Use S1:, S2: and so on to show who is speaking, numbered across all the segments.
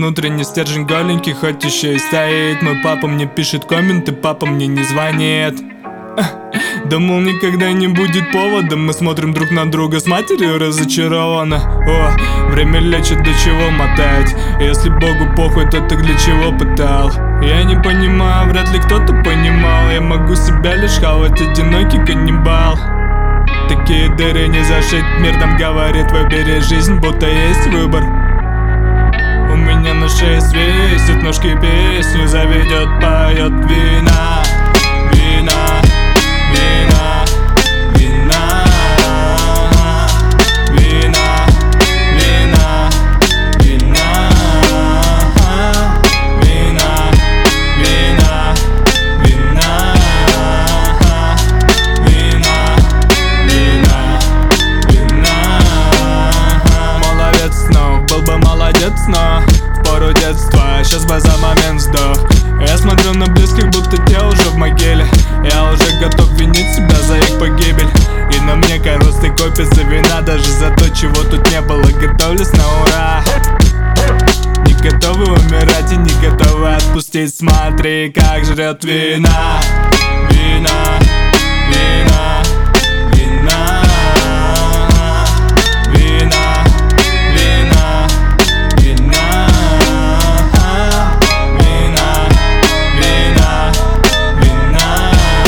S1: внутренний стержень голенький, хоть еще и стоит. Мой папа мне пишет комменты, папа мне не звонит. Думал, никогда не будет повода. Мы смотрим друг на друга с матерью разочарованы. О, время лечит, до чего мотать. Если Богу похуй, то ты для чего пытал? Я не понимаю, вряд ли кто-то понимал. Я могу себя лишь хавать, одинокий каннибал. Такие дыры не зашить, мир нам говорит: выбери жизнь, будто есть выбор. У меня на шее свистит, ножки песню заведет, поет вина. Вина, вина, вина, вина, вина, вина, вина, вина, вина, вина, вина, вина. Молодец, но был бы молодец, но в пору детства, сейчас бы за момент вздох. Я смотрю на близких, будто те уже в могиле. Я уже готов винить себя за их погибель. И на мне коростой копится вина, даже за то, чего тут не было. Готовлюсь на ура. Не готовы умирать и не готовы отпустить. Смотри, как жрет вина. Вина, вина, вина, вина, вина, вина, вина, вина, вина,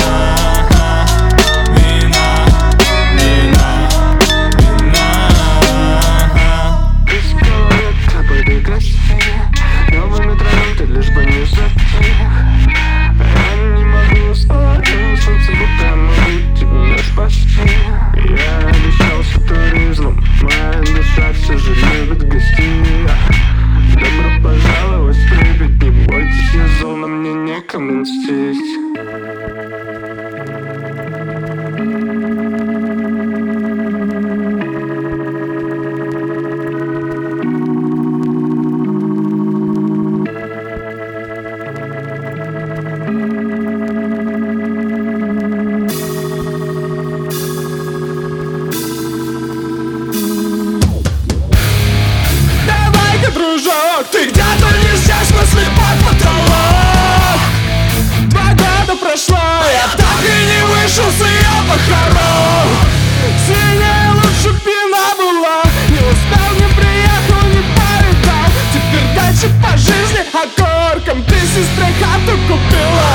S1: вина, вина, вина.
S2: Из головы капали красивее, новыми травами, лишь бы не забыть. Я не могу уснуть, солнце будто мы тебя спасти. Я обещался туризмом, моя душа все же любит гостей. Добро пожаловать в Припять, не бойтесь, я зол, но мне некому мстить.
S3: Давай-ка, дружок, ты где-то не здесь, мысли под потолок. 2 года прошло, я так и не вышел с ее похорон. Сильнее лучше б она была, не успел, не приехал, не повидал. Теперь дальше по жизни окорком ты сестре хату купила.